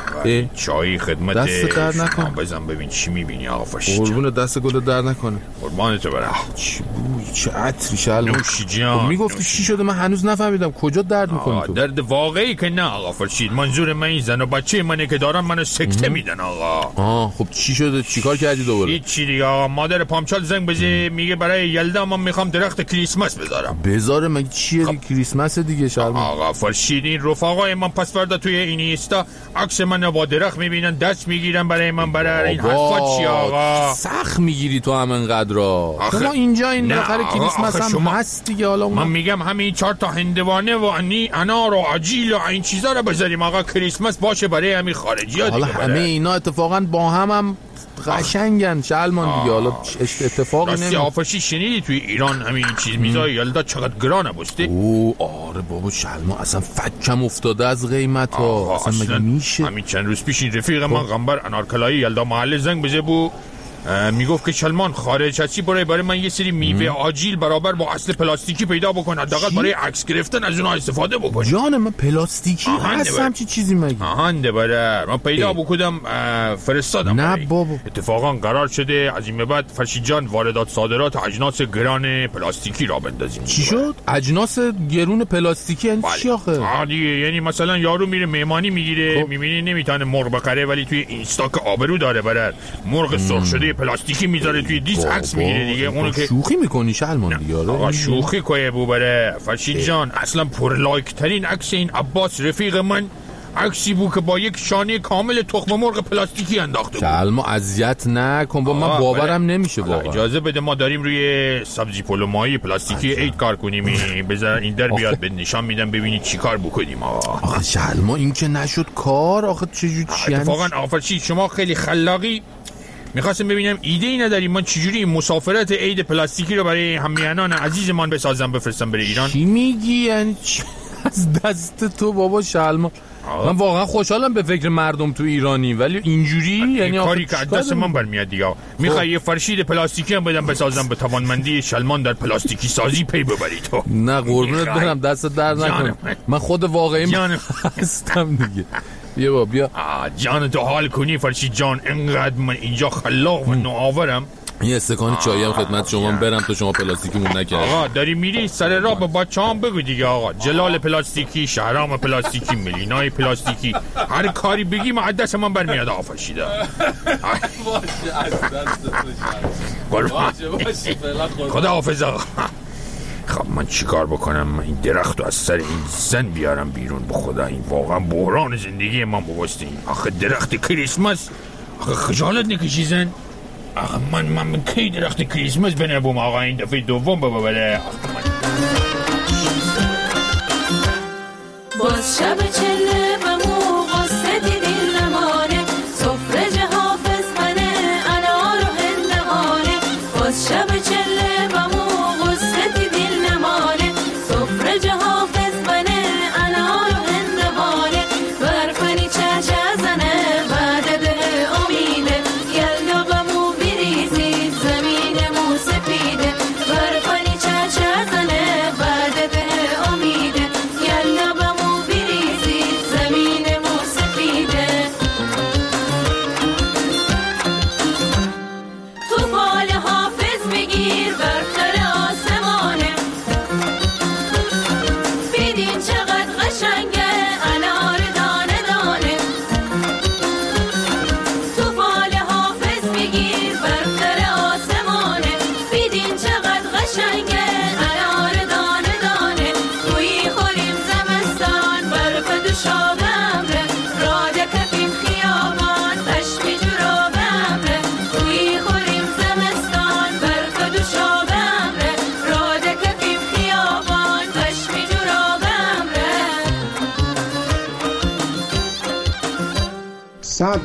چای خدمت دست در نکن. بزن ببین چی میبینی آقا فرشید. قربون دست گل در نکنه. قربانت برم. چی بوی چه عطری شلمان. نوشی جان. میگفتی چی شده؟ من هنوز نفهمیدم کجا درد میکنی تو؟ درد واقعی که نه آقا فرشید، منظور من این زن و بچه منه که دارن منو سکته میدن آقا. آه خب چی شده؟ چیکار کردی دوباره؟ هیچ چی دیگه آقا. مادر پامچال زنگ بزنه میگه برای یلدا من میخوام درخت کریسمس بذارم. بذاره مگه چیه خب. کریسمس دیگه شلمان. آقا فرشید این رفقای من پس فردا توی اینستا عکس منو با درخت میبینن، دست میگیرن برای من، برای این حرفا چی آقا؟ سخت میگیری تو هم انقدرا. شما اینجا این آخر کریسمس هم شما... هست دیگه. حالا من میگم همین چهار تا هندوانه و انی انار و عجیل و این چیزا رو بذاریم آقا، کریسمس باشه برای همین خارجی ها دیگه. حالا همه اینا اتفاقا با هم هم قشنگن شلمان دیگه. حالا اتفاقی نمیاد. راستی آفشی شنیدی توی ایران همین چیز میزای یلدا چقدر گرانه بسته؟ او آره بابا شلمان اصلا فکم افتاده از قیمت ها. اصلا, اصلا مگه میشه؟ همین چند روز پیش این رفیق من غنبر انارکلایی یلدا محله زنگ بزه بو میگفت که شلمان خارج هستی برای برای من یه سری میوه آجیل برابر با اصل پلاستیکی پیدا بکن، حداقل برای عکس گرفتن از اونها استفاده بکن. جان من پلاستیکی هست همچی چیزی مگه؟ آهنده بره من پیدا بکدم فرستادم. نه بابا اتفاقا قرار شده از این به بعد فرشید جان واردات صادرات اجناس گران پلاستیکی را بندازیم. چی شد؟ اجناس گرون پلاستیکی یعنی چی آخه؟ دیگه یعنی مثلا یارو میره مهمانی میگیره میبینی نمیتونه مرغ بخره ولی توی اینستاک آبرو داره برات مرغ سرخ شده پلاستیکی میذاره توی دیس عکس میگیره دیگه. اونو که شوخی میکنی شلمان دیگه. آقا شوخی کوی بو بره فرشید جان. اصلا پر لایک ترین عکس این عباس رفیق من عکسی بود که با یک شانه کامل تخم مرغ پلاستیکی انداخته بود. شلمان اذیت نکن با من باورم نمیشه واقعا. اجازه بده ما داریم روی سبزی پلو ماهی پلاستیکی عید کار کنیم. بذار این در بیاد به نشان میدم ببینید چیکار بکنیم. آقا آخه شلمان این که نشد کار. آخه چجوری چی اتفاقا آفرشید شما خیلی خلاقی. میخواستم ببینم ایده ای نداریم ما چجوری مسافرت عید پلاستیکی رو برای همیهنان عزیزمان بسازم بفرستم بره ایران؟ چی میگی؟ یعنی از دست تو بابا شلمان. من واقعا خوشحالم به فکر مردم تو ایرانی ولی اینجوری یعنی کاری که از دست من برمیاد دیگه. میخوای یه فرشید پلاستیکی هم بدم بسازم به توانمندی شلمان در پلاستیکی سازی پی ببری تو؟ نه قربونت برم دست درد نکنه. من خود واقعی هستم دیگه. بیا با بیا جان تو حال کنی فرشید جان. انقدر من اینجا خلاق و نوآورم. یه استکان چایی هم خدمت شما برم تو شما پلاستیکیمون نکرد. آقا داری میری سر راه به بچه هم بگو دیگه آقا. جلال پلاستیکی، شهرام پلاستیکی، ملینای پلاستیکی، هر کاری بگی ما دست من برمیاد آفشیده. باشه از دست تو خدا حافظ آقا. خب من چیکار بکنم؟ من این درخت رو از سر این زن بیارم بیرون؟ به خدا این واقعا بحران زندگی من بواسطه این آخه درخت کریسمس. آخه خجالت نکشی زن. آخه من من من کی درخت کریسمس بنبوم آقا این دفعه دوم بابا بله. باز شب چله و موقع دیدین نمانه سفره حافظ منه انار و هندوانه. باز شب چله و موقع دیدین نمانه سفره حافظ منه انار و هندوانه. برفنی چه زنه بعد ده امیده یلدا غمو بریزید زمین مو سفیده. برفنی چه زنه بعد ده امیده یلدا غمو بریزید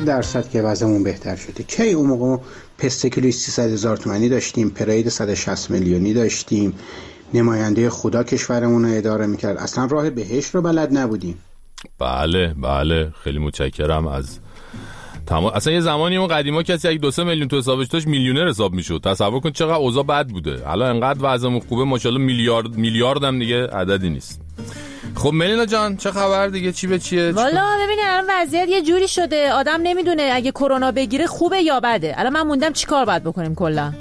صد درصد که وضعمون بهتر شده. کی اون موقع پست کیلویی سیصد هزار تومانی داشتیم، پراید صد و شصت میلیونی داشتیم، نماینده خدا کشورمون رو اداره میکرد، اصلا راه بهشت رو بلد نبودیم. بله بله خیلی متشکرم از تمام. اصلا یه زمانی اون قدیما کسی اگه دو سه میلیون تو حسابش داشت میلیونر حساب میشد. تصور کن چقدر اوضاع بد بوده. الان انقدر وضعمون خوبه ماشاءالله، میلیارد میلیارد هم دیگه عددی نیست. خب ملینا جان چه خبر دیگه؟ چی به چیه؟ والا ببینید الان وضعیت یه جوری شده آدم نمیدونه اگه کرونا بگیره خوبه یا بده. الان من موندم چیکار باید بکنیم کلا؟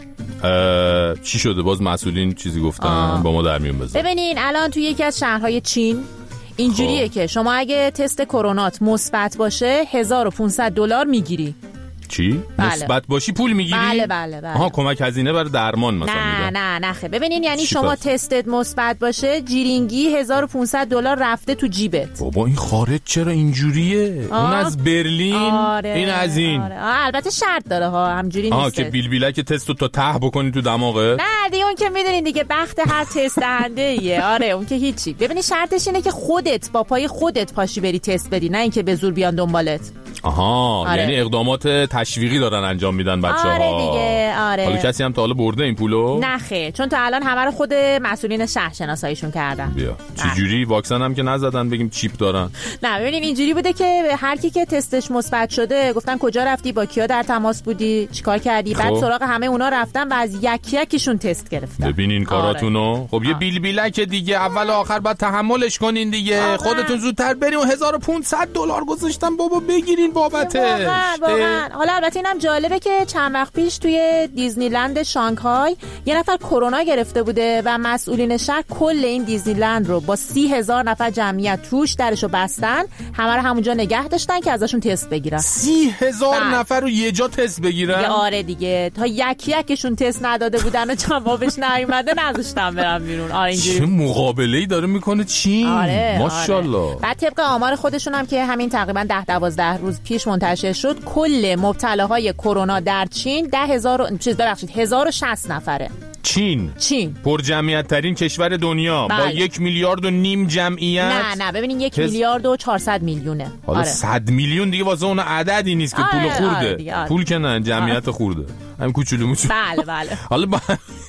چی شده؟ باز مسئولین چیزی گفتن آه. با ما در میون بذار. ببینین الان تو یکی از شهرهای چین اینجوریه که شما اگه تست کرونات مثبت باشه هزار و پانصد دلار میگیری. چی؟ بله. مثبت باشی پول میگیری؟ بله بله بله. آها کمک هزینه برای درمان مثلا نه میدن. نه نه خب ببینین یعنی شما تستت مثبت باشه جیرینگی هزار و پانصد دلار رفته تو جیبت. بابا این خارج چرا اینجوریه؟ اون از برلین آره. این از این آره. البته شرط داره ها همجوری نیست. آها که بیل بیلک تستو تا ته بکنی تو دماغه؟ نه دیگه اون که میدونین دیگه بخت هر تست دهنده ایه. آره اون که هیچی. ببینی شرطش اینه که خودت با پای خودت پاشی بری تست بدی، نه اینکه به زور بیان دنبالت. آها آره. یعنی اقدامات تشویقی دارن انجام میدن بچه‌ها. آره دیگه آره. حالا کسی هم تا حالا برده این پولو؟ نه خیر، چون تا الان همه رو خود مسئولین شهر شناساییشون کردن. بیا چه جوری واکسن هم که نزدن بگیم چیپ دارن. نه ببینین اینجوری بوده که هر کی که تستش مثبت شده گفتن کجا رفتی، با کیا در تماس بودی، چیکار کردی، بعد سراغ همه اونا رفتن و از یکی یکیشون تست گرفتن. ببینین کاراتونو. آره. خب یه بیل بیلک دیگه اول و آخر بعد تحملش کنین دیگه. آره. خودتون زودتر بریم و هزار و پانصد دلار گذاشتم بابا بگیرین بابته. واقعا. حالا البته اینم جالبه که چند وقت پیش توی دیزنیلند شانگهای یه نفر کرونا گرفته بوده و مسئولین شهر کل این دیزنیلند رو با سی هزار نفر جمعیت توش درشو بستن، همه رو همونجا نگه داشتن که ازشون تست بگیرن. سی هزار نفر رو یه جا تست بگیرن؟ آره دیگه تا یکی یکشون تست نداده بودن و جوابش نیومده نذاشتن برن بیرون. آره اینجوری. چه مقابله‌ای داره میکنه چین؟ آره ماشاءالله. آره. بعد طبق آمار خودشون هم که همین تقریبا ده دوازده روز پیش منتشر شد کل مبتلاهای کرونا در چین ده هزار چیز ببخشید هزار و شصت نفره. چین چین پر جمعیت ترین کشور دنیا. بله. با یک میلیارد و نیم جمعیت. نه نه ببینین یک هز... میلیارد و چهارصد میلیونه. حالا آره. صد میلیون دیگه واسه اون عددی نیست که آره. پول خورده. آره دیگه آره. پول که نه جمعیت آره. خورده. همین کوچولو موچولو. بله بله. حالا با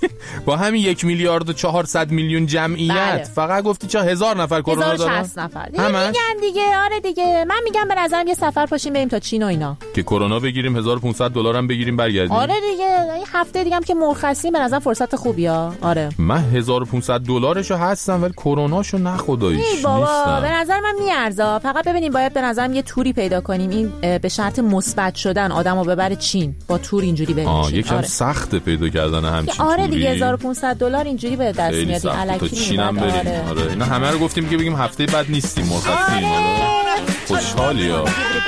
با همین یک میلیارد و چهارصد میلیون جمعیت بله. فقط گفتی چه هزار نفر کرونا دارن؟ هزار و شصت نفر. میگن دیگه آره دیگه. من میگم به نظرم یه سفر پاشیم بریم تا چین و اینا. که کرونا بگیریم هزار و پانصد دلار هم بگیریم برگردیم. آره دیگه. این هفته دیگه هم که مرخصی به نظر فرصت خوبیه. آره من هزار و پانصد دلارشو هستم ولی کروناشو نه خداییش نیستم. به نظر من میارزه. فقط ببینیم باید به نظرم یه توری پیدا کنیم این به شرط مثبت شدن آدمو ببره چین با تور اینجوری بریم. آه یکم آره. سخته پیدا کردن همچین توری. آره دیگه هزار و پانصد دلار اینجوری به دست میاد الکی تو چینم بریم. آره. آره اینا همه رو گفتیم که بگیم هفته بعد نیستیم مرخصی. آره. خوشحالیا.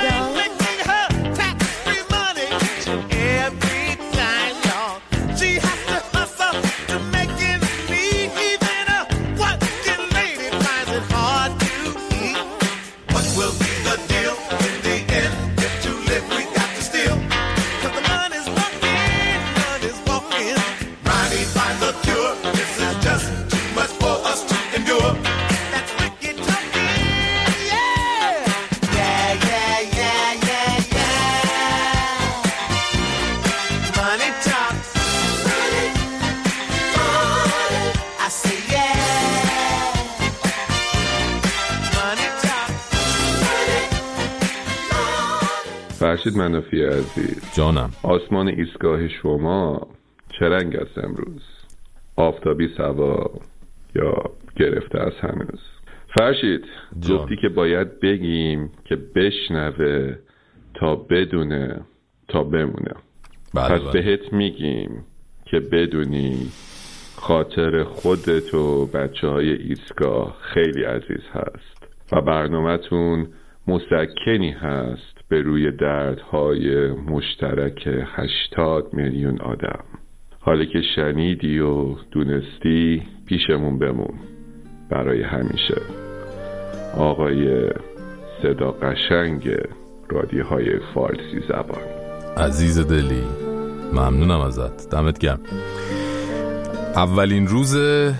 فرشید منافی عزیز جانم، آسمان ایستگاه شما چه رنگ است امروز؟ آفتابی سوا یا گرفته از هنوز؟ فرشید گفتی که باید بگیم که بشنوه تا بدونه تا بمونه. بله پس بله. بهت میگیم که بدونی خاطر خودت و بچه های ایستگاه خیلی عزیز هست و برنامه‌تون مسکنی هست به روی دردهای مشترک هشتاد میلیون آدم. حالی که شنیدی و دونستی پیشمون بمون برای همیشه. آقای صدا قشنگ رادیوهای فارسی زبان. عزیز دلی ممنونم ازت، دمت گرم. اولین روز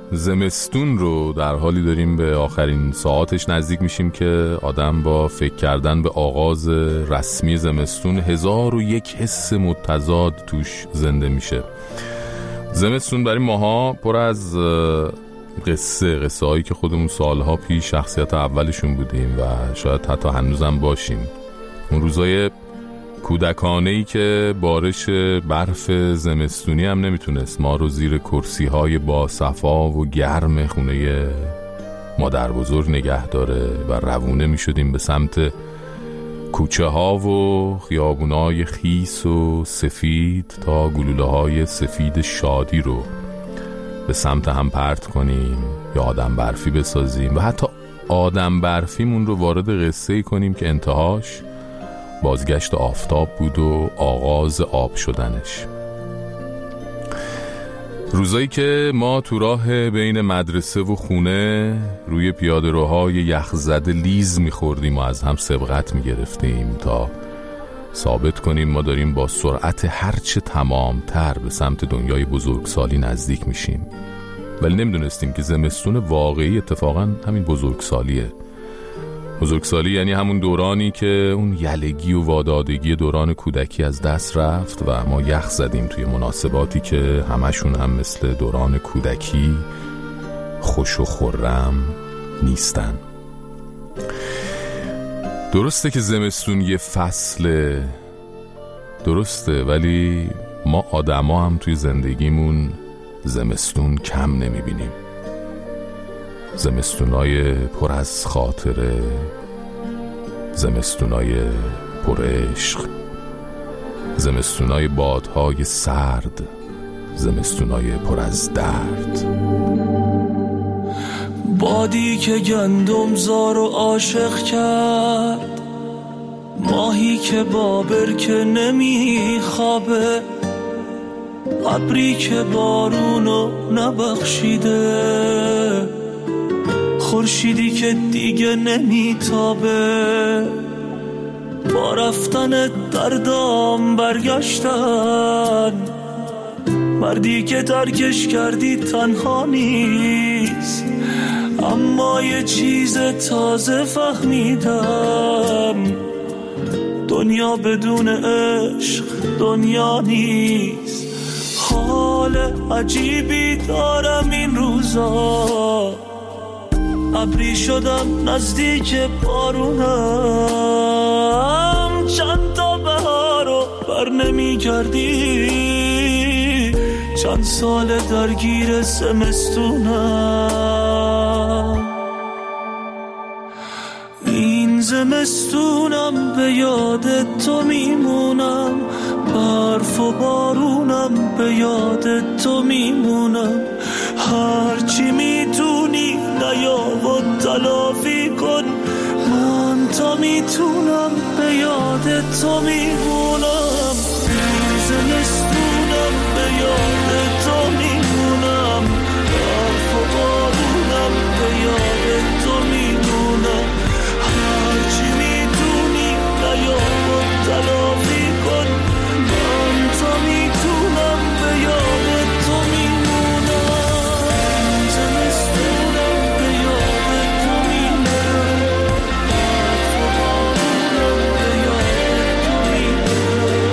زمستون رو در حالی داریم به آخرین ساعاتش نزدیک میشیم که آدم با فکر کردن به آغاز رسمی زمستون هزار و یک حس متضاد توش زنده میشه. زمستون برای ماها پر از قصه قصه هایی که خودمون سالها پیش شخصیت اولشون بودیم و شاید حتی هنوزم باشیم. اون روزای کودکانه‌ای که بارش برف زمستونی هم نمیتونست ما رو زیر کرسی های با صفا و گرم خونه مادر بزرگ نگه داره و روونه میشدیم به سمت کوچه ها و خیابونای خیس و سفید تا گلوله های سفید شادی رو به سمت هم پرت کنیم یا آدم برفی بسازیم و حتی آدم برفیمون رو وارد قصه‌ای کنیم که انتهاش بازگشت آفتاب بود و آغاز آب شدنش. روزایی که ما تو راه بین مدرسه و خونه روی پیاده‌روهای یخزده لیز می‌خوردیم و از هم سبقت می‌گرفتیم تا ثابت کنیم ما داریم با سرعت هرچه تمام‌تر به سمت دنیای بزرگسالی نزدیک میشیم. ولی نمی‌دونستیم که زمستون واقعی اتفاقاً همین بزرگسالیه. بزرگسالی یعنی همون دورانی که اون یلگی و وادادگی دوران کودکی از دست رفت و ما یخ زدیم توی مناسباتی که همشون هم مثل دوران کودکی خوش و خرم نیستن. درسته که زمستون یه فصل درسته، ولی ما آدما هم توی زندگیمون زمستون کم نمیبینیم. زمستونای پر از خاطره، زمستونای پر عشق، زمستونای بادهای سرد، زمستونای پر از درد. بادی که گندم زار و عاشق کرد، ماهی که با برکه نمی خوابه، ابری که بارونو نبخشیده، خورشیدی که دیگه نمیتابه، با رفتن دردام برگشتن، مردی که ترکش کردی تنها نیست، اما یه چیز تازه فهمیدم، دنیا بدون عشق دنیا نیست. حال عجیبی دارم این روزا، ابری شدم نزدیک بارونم، چند تا بهارو بر نمی کردی، چند سال درگیر زمستونم. این زمستونم به یاد تو میمونم، برف و بارونم به یاد تو میمونم، هرچی میتونی نیا و تلافی کن، من تا میتونم به یاد تو میمونم. این زمستونم به یاد تو میمونم، برف و بارونم به یاد تو میمونم، هرچی میتونی نیا و تلافی کن، من تا میتونم به یاد تو میمونم. زمستونم به یاد تو میمونم، برف و بارونم به یاد تو میمونم،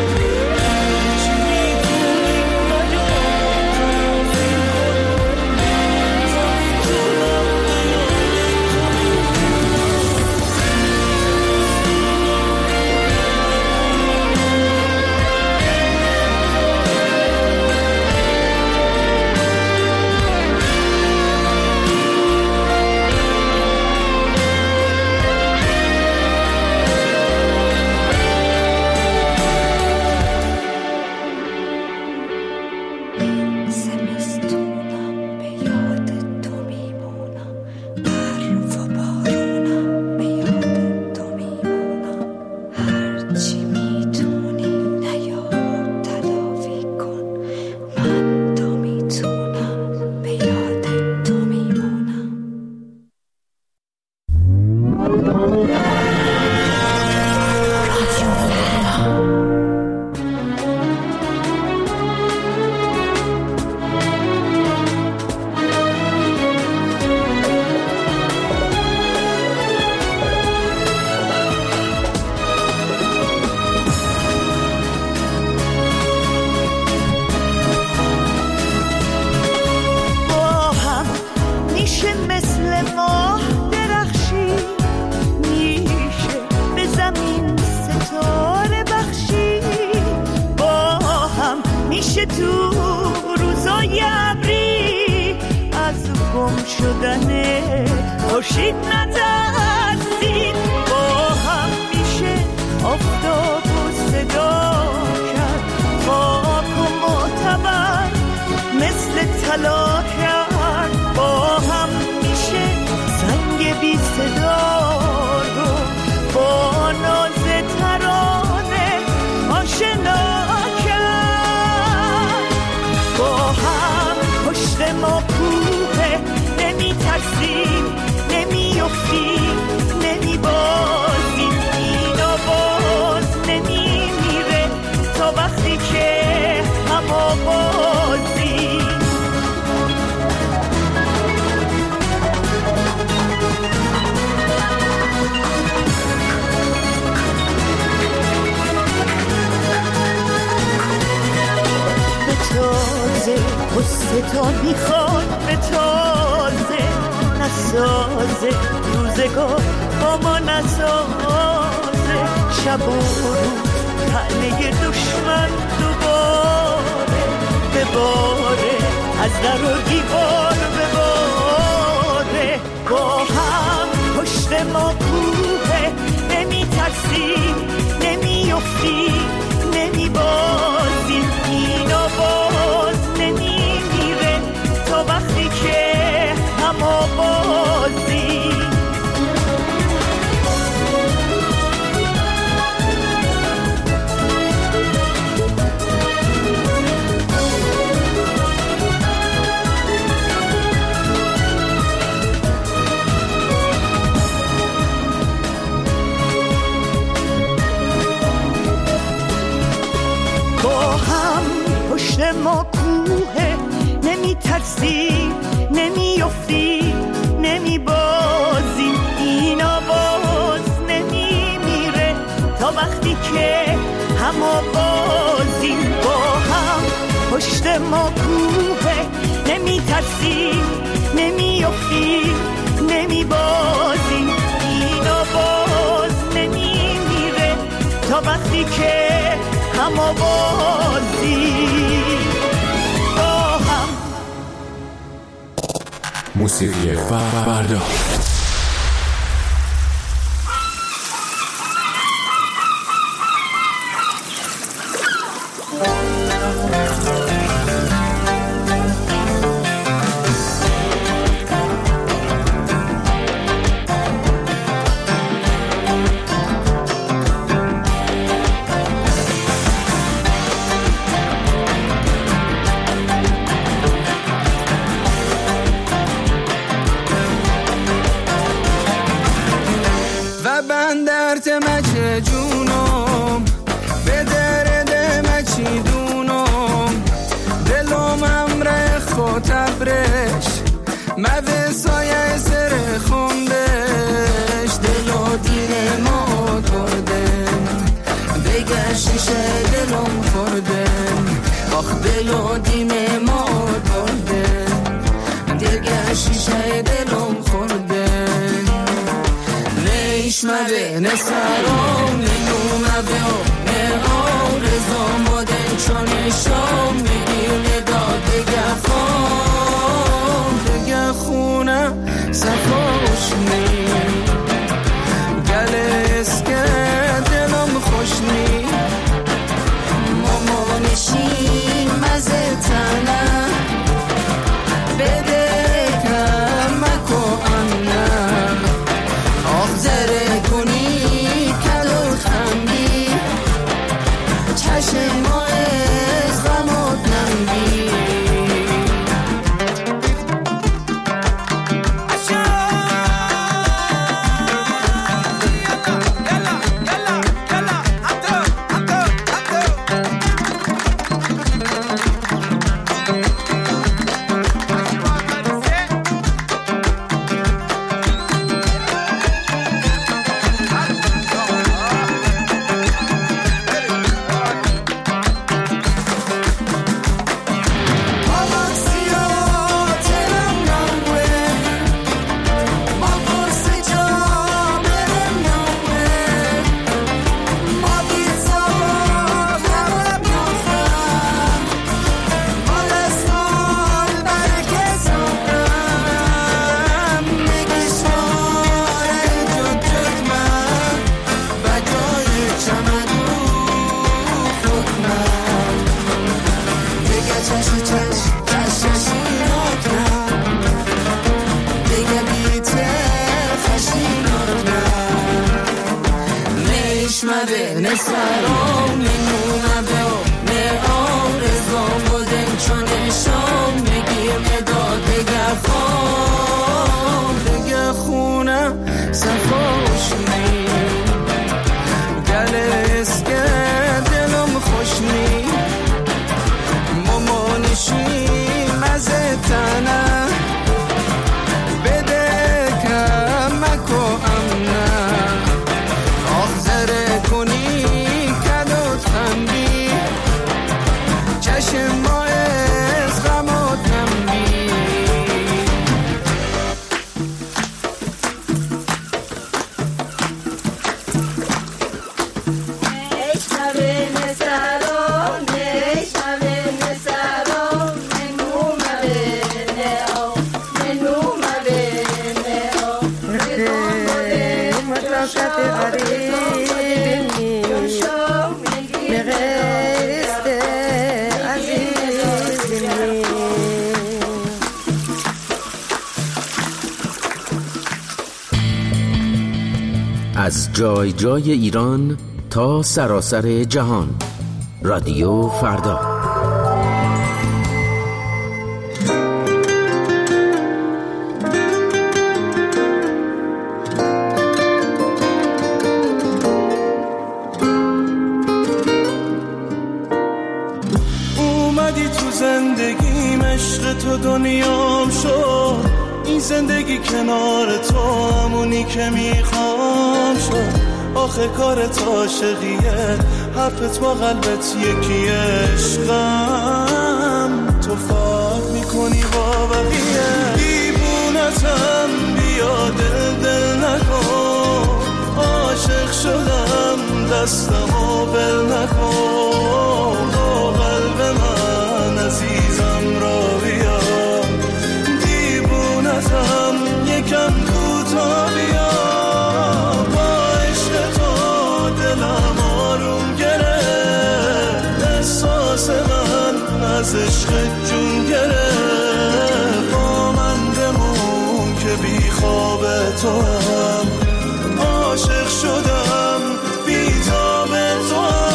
شدن خورشید نترسید، با هم میشه آفتاب و صدا کرد، خاک و معتبر مثل طلا کرد، با هم میشه سنگ بی صدا رو با ناز ترانه آشنا کرد، با هم پشت ما کوه، نمی ترسیم نمی افتیم نمی بازیم، اینا باز نمی میره تا وقتی که هم آوازیم. به تازه قصه تا میخواد به تازه نسازه، روزگار با ما نسازه، شب و روز تنه دشمن دوباره بباره، از در و دیوار بباره، با هم پشت ما کوه، نمی ترسیم نمی افتیم نمی بازیم، اینا باز نمی میره تا وقتی که هم آوازیم. ما کوه، نمی ترسیم نمی افتیم نمی بازیم، اینا باز نمی میره تا وقتی که هم آوازیم، با هم پشت ما کوه، نمی ترسیم نمی افتیم نمی بازیم، اینا باز نمی میره تا وقتی که هم آوازیم. موسیقی فردا جونم به درد مچی دونم دلم امره خاطبرش موه سایه سر خوندش دلو دیر ما دردن بگر شیشه دلم خوردن آخ دلو دیم ما دردن دیگر شیشه دلم خوردن نیش مده نسرام نیومه به نه آرزام بودن چون شام میگیر ندا دیگه خون دیگه خونه صفاش نی گل اسکه دلم خوش نی مامانشی مزه تنه بده کمکو انه آخ زره کنی کلو خندی چشم ما از غمات نمی نشمده نسرام نمونه به نه آرزام بودن چون شام نگیر مداد بگر خام بگر خونه صفاش نی گل اسکه دلم خوش نی مامانشی مزه تنه بده کمک و امنه آخذره کنی کدوت خندی چشم ما از غمات نمی از جای جای ایران تا سراسر جهان. رادیو فردا. اومدی تو زندگیم عشق تو دنیام شد این زندگی کنار تو همونی که میخوام شد آخه کارت عاشقیه حرفت با قلبت یکی عشقم تو فرق میکنی با بقیه دیوونتم بیا دل دل نکن عاشق شدم دستمو بل نکن با قلب من عزیزم را بیا دیوونتم یکم کوتا بیا با عشق تو دلم آروم گرفت احساس من از عشق جون گرفت با من بمون که بی خواب تو هم عاشق شدم بی تاب تو هم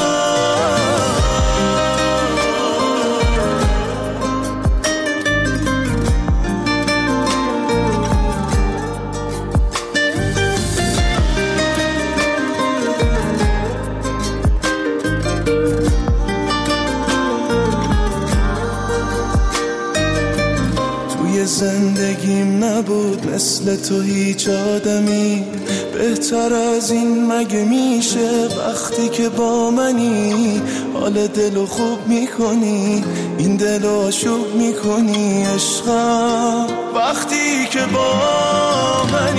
زندگیم نبود مثل تو هیچ آدمی بهتر از این مگه میشه وقتی که با منی حال دلو خوب میکنی این دلو آشوب میکنی عشقم وقتی که با منی